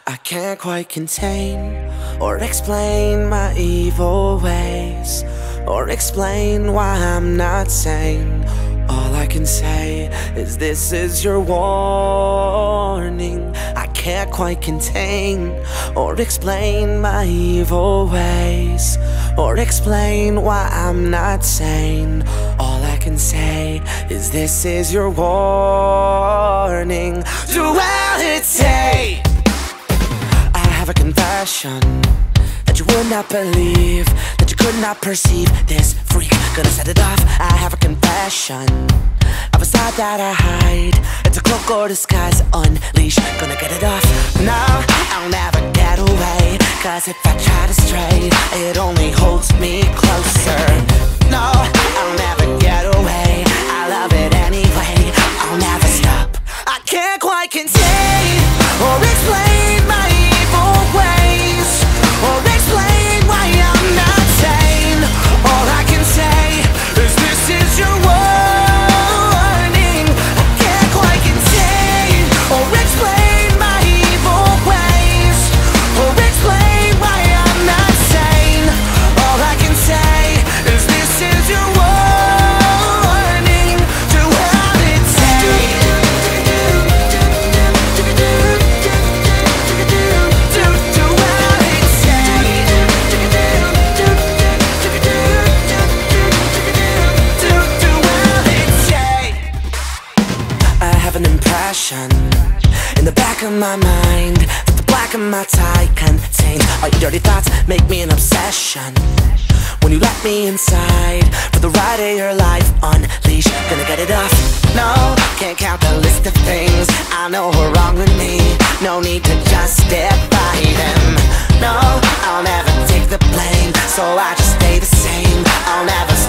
I can't quite contain or explain my evil ways, or explain why I'm not sane. All I can say is this is your warning. I can't quite contain or explain my evil ways, or explain why I'm not sane. All I can say is this is your warning. Duality. I have a confession that you would not believe, that you could not perceive. This freak, gonna set it off. I have a confession of a side that I hide. It's a cloak or disguise, unleash, gonna get it off. No, I'll never get away, cause if I try to stray, it only holds me closer. No, I'll never get away, I love it anyway, I'll never stop. I can't quite contain or explain my evil ways, or explain why I'm not sane. All I can say is this is your warning. I can't quite contain or explain my evil ways, or explain why I'm not sane. All I can say is this is your warning. In the back of my mind that the black of my tie contains all your dirty thoughts, make me an obsession. When you let me inside for the ride of your life, unleash, gonna get it off. No, can't count the list of things I know are wrong with me. No need to justify them. No, I'll never take the blame, so I just stay the same. I'll never